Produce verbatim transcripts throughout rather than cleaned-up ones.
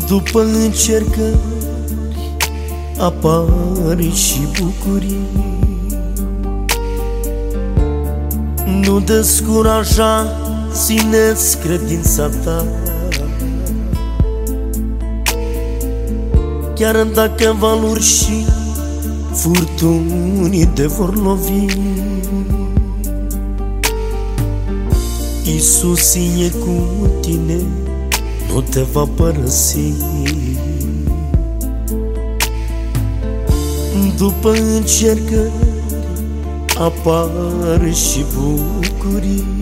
După încercări apar și bucurii. Nu descuraja, ține-ți credința ta, chiar dacă valuri și furtuni te vor lovi. Iisus e cu tine, nu te va părăsi. După încercări apar și bucurii.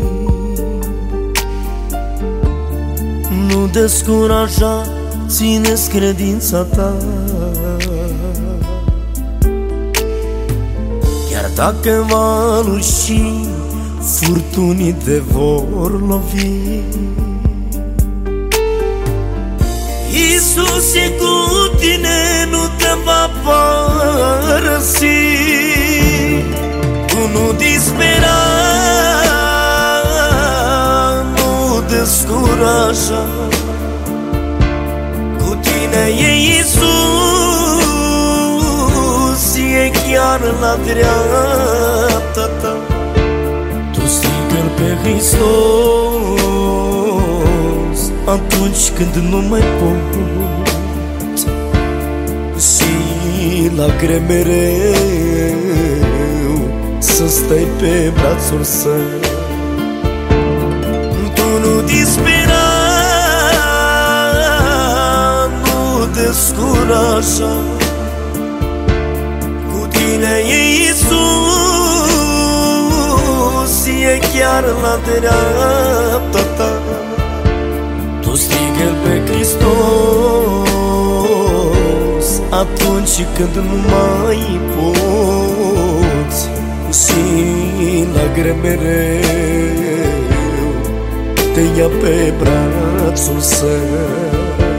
Nu descuraja, ține-ți credința ta, chiar dacă valuri și furtunii te vor lovi. Iisus e cu tine, nu te va părăsi. Tu nu dispera, nu descuraja, cu tine e Iisus, e chiar la dreapta ta. Tu strigă-L pe Hristos atunci când nu mai poți, și la greu să stai pe brațul său. Tu nu dispera, nu descuraja, cu tine e Iisus, e chiar la dreapta ta. Tu strigă-L pe Hristos atunci când nu mai poți, și la greu te ia pe brațul său.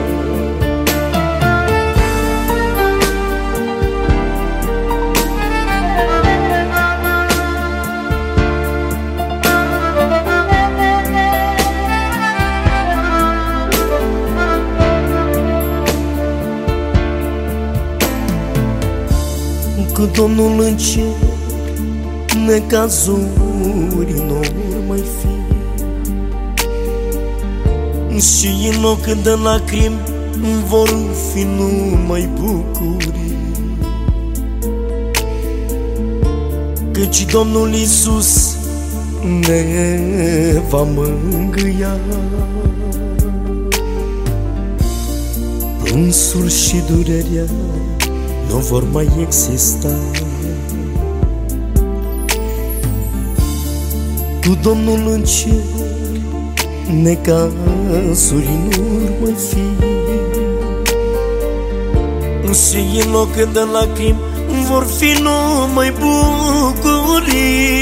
Cu Domnul în cer, necazuri nu mai fi, și în loc de lacrimi vor fi numai bucurii, căci Domnul Iisus ne va mângâia. Plânsul și durerea nu vor mai exista. Cu Domnul în cer, necazuri nu mai fi, și în loc de lacrimi vor fi numai bucurii,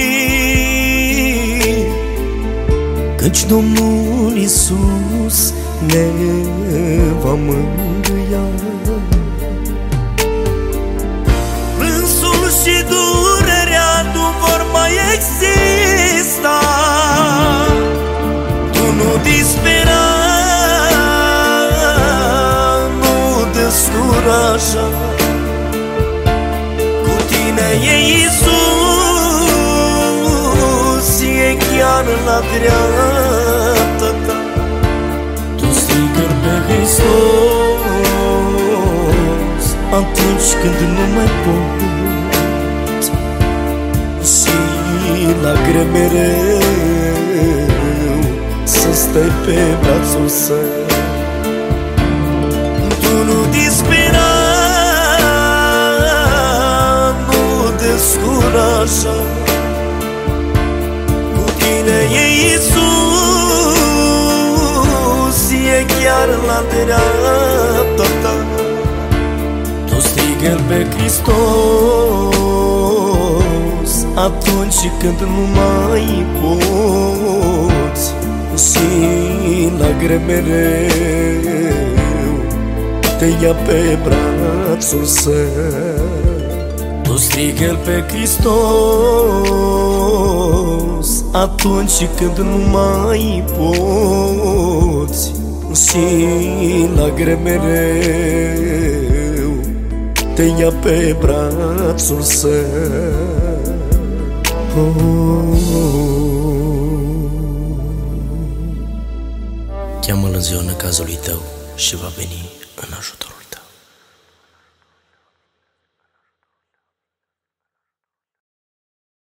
căci Domnul Iisus ne va mângâia. Și durerea nu vor mai exista. Tu nu dispera, nu descuraja, cu tine e Iisus, e chiar la dreapta ta. Tu strigă-L pe Hristos atunci când nu mai poți, la greu să stai pe brațul său. Tu nu dispera, nu descuraja, cu tine e Iisus, e chiar la dreapta ta. Tu strigă-L pe Hristos atunci când nu mai poți, și la greu te ia pe brațul său. Tu strigă-L pe Hristos atunci când nu mai poți, și la greu mereu te ia pe brațul său. Cheamă-l în ziua năcazului tău și va veni în ajutor.